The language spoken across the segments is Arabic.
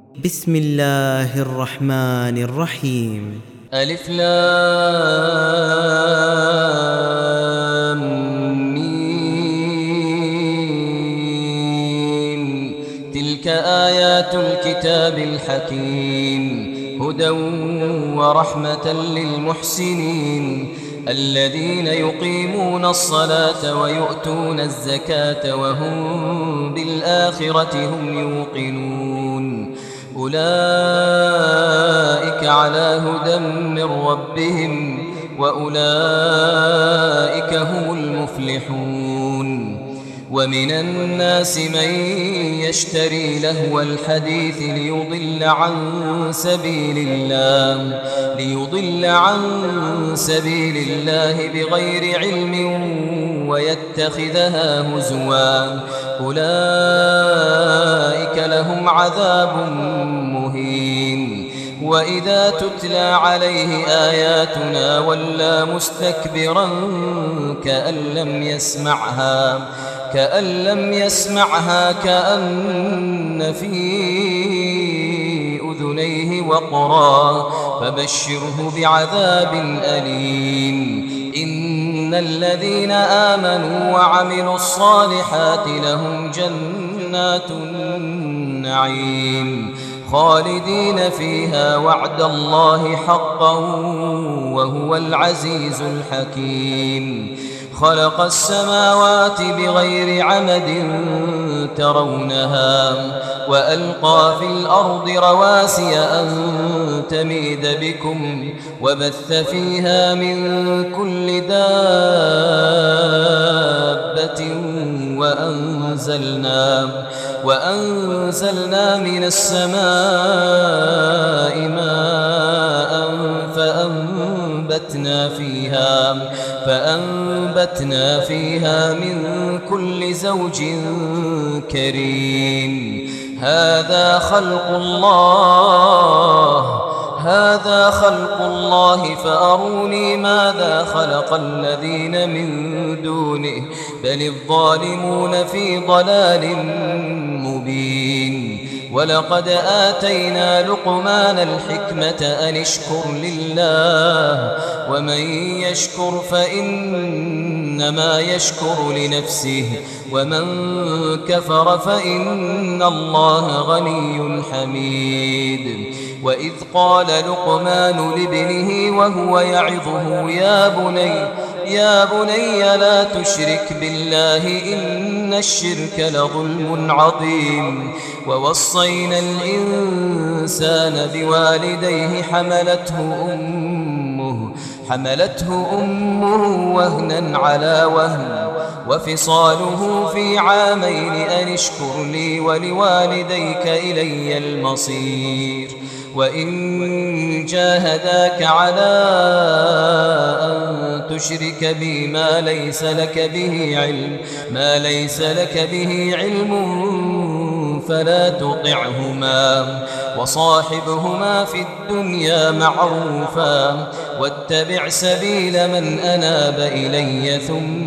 بسم الله الرحمن الرحيم. ألف لام ميم. تلك آيات الكتاب الحكيم، هدى ورحمة للمحسنين الذين يقيمون الصلاة ويؤتون الزكاة وهم بالآخرة هم يوقنون. أولئك على هدى من ربهم وأولئك هم المفلحون. ومن الناس من يشتري لهو الحديث ليضل عن سبيل الله بغير علم ويتخذها هزوا، أولئك لهم عذاب مهين. وإذا تتلى عليه آياتنا ولى مستكبرا كأن لم يسمعها كأن في أذنيه وقرا، فبشره بعذاب أليم. إن الذين آمنوا وعملوا الصالحات لهم جنات النعيم خالدين فيها وعد الله حقا وهو العزيز الحكيم. خلق السماوات بغير عمد ترونها وألقى في الأرض رواسي أن تميد بكم وبث فيها من كل دابة وأنزلنا من السماء ماء فأنبتنا فيها من كل زوج كريم. هذا خلق الله فأروني ماذا خلق الذين من دونه بل الظالمون في ضلال مبين. ولقد آتينا لقمان الحكمة أن اشكر لله ومن يشكر فإنما يشكر لنفسه ومن كفر فإن الله غني حميد. وإذ قال لقمان لابنه وهو يعظه يا بني لا تشرك بالله إن الشرك لظلم عظيم. ووصينا الإنسان بوالديه حملته أمه وهنا على وهن وفصاله في عامين أن اشكر لي ولوالديك إلي المصير. وإن جاهداك على أن تشرك بي ما ليس لك به علم فلا تطعهما وصاحبهما في الدنيا معروفا واتبع سبيل من أناب إلي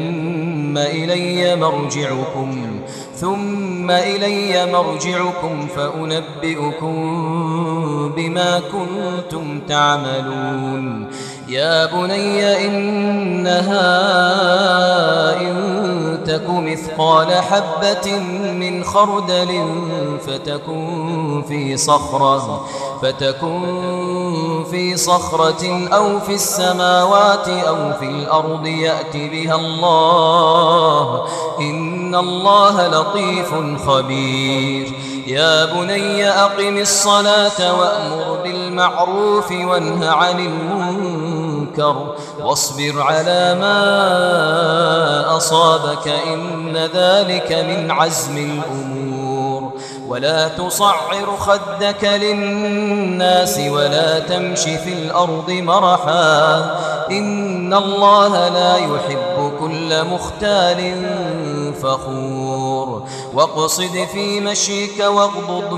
ثم إلي مرجعكم فأنبئكم بما كنتم تعملون. يا بني إنها إن تك مثقال حبة من خردل فتكن في صخرة أو في السماوات أو في الأرض يأت بها الله إن الله لطيف خبير. يا بني أقم الصلاة وأمر بالمعروف وانه عن المنكر واصبر على ما أصابك إن ذلك من عزم الأمور. ولا تصعر خدك للناس ولا تمش في الأرض مرحا إن الله لا يحب كل مختال فخور. واقصد في مشيك واغضض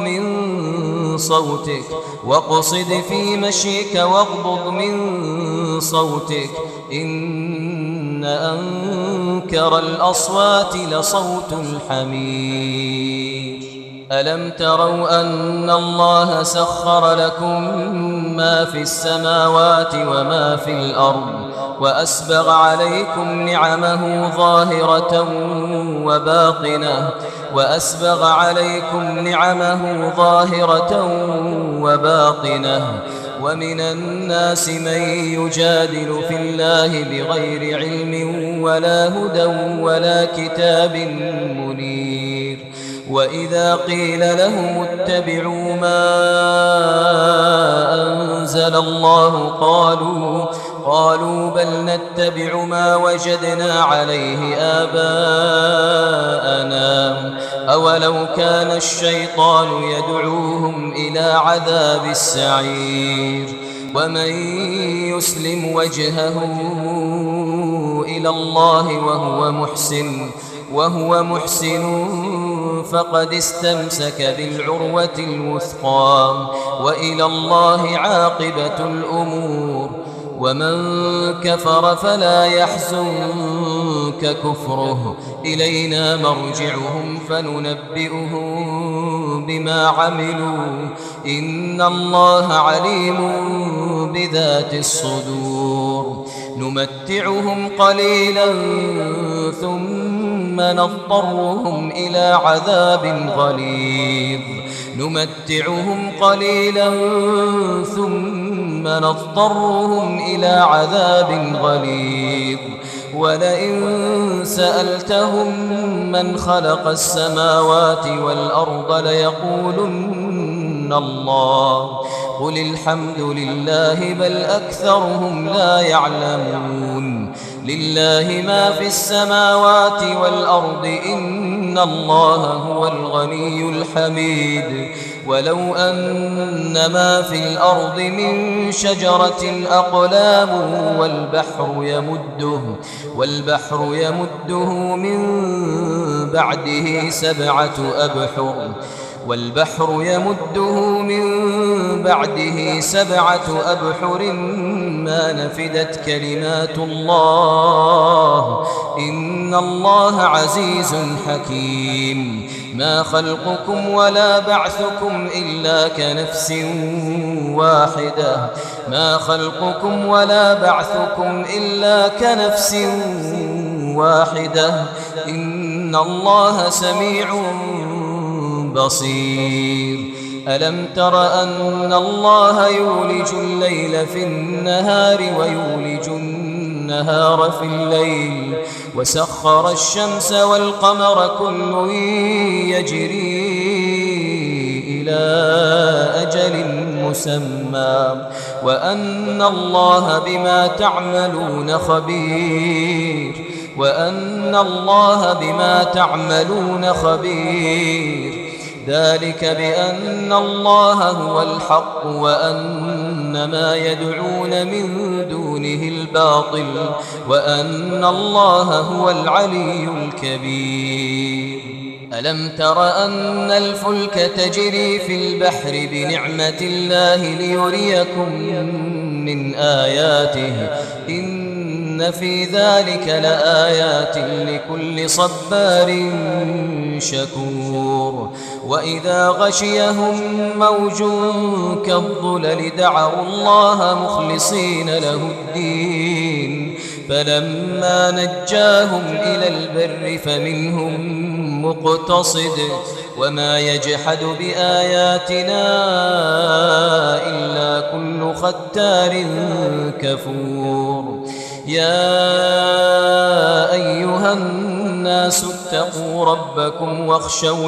من صوتك إن أنكر الأصوات لصوت الحمير. ألم تروا أن الله سخر لكم ما في السماوات وما في الأرض وأسبغ عليكم نعمه ظاهرة وباطنة ومن الناس من يجادل في الله بغير علم ولا هدى ولا كتاب منير وإذا قيل لهم اتبعوا ما أنزل الله قالوا بل نتبع ما وجدنا عليه آباءنا أولو كان الشيطان يدعوهم إلى عذاب السعير ومن يسلم وجهه إلى الله وهو محسن فقد استمسك بالعروة الوثقى وإلى الله عاقبة الأمور ومن كفر فلا يحزنك كفره إلينا مرجعهم فننبئهم بما عملوا إن الله عليم بذات الصدور نمتعهم قليلا ثم نضطرهم إلى عذاب غليظ ولئن سألتهم من خلق السماوات والأرض ليقولن الله قل الحمد لله بل أكثرهم لا يعلمون لله ما في السماوات والأرض إن الله هو الغني الحميد ولو أن ما في الأرض من شجرة أقلام والبحر يمده من بعده سبعة أبحر ما نفدت كلمات الله إن الله عزيز حكيم ما خلقكم ولا بعثكم إلا كنفس واحدة إن الله سميع بصير ألم تر أن الله يولج الليل في النهار ويولج النهار في الليل وسخر الشمس والقمر كل يجري إلى أجل مسمى وأن الله بما تعملون خبير ذلك بأن الله هو الحق وأن ما يدعون من دونه الباطل وأن الله هو العلي الكبير ألم تر أن الفلك تجري في البحر بنعمة الله ليريكم من آياته إن في ذلك لآيات لكل صبار شكور وإذا غشيهم موج كالظلل دعوا الله مخلصين له الدين فلما نجاهم إلى البر فمنهم مقتصد وما يجحد بآياتنا إلا كل ختار كفور يا أيها الناس اتقوا ربكم واخشوا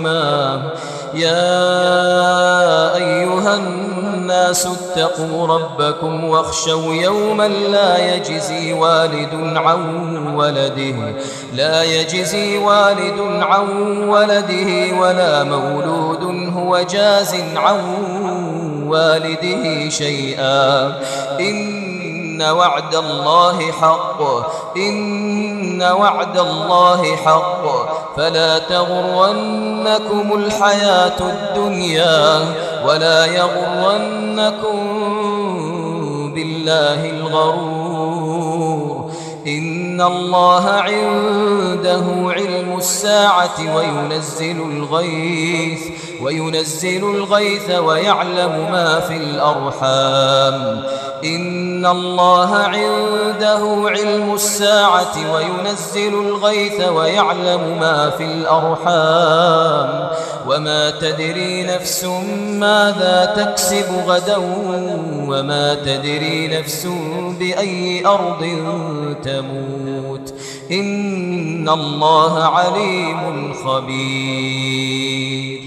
يوما لا يجزي والد عن ولده ولا مولود هو جاز عن والده شيئا إن وعد الله حق فلا تغرنكم الحياة الدنيا ولا يغرنكم بالله الغرور إن الله عنده علم الساعة وينزل الغيث ويعلم ما في الأرحام إن الله عنده علم الساعة وينزل الغيث ويعلم ما في الأرحام وما تدري نفس ماذا تكسب غدا وما تدري نفس بأي أرض تموت إن الله عليم خبير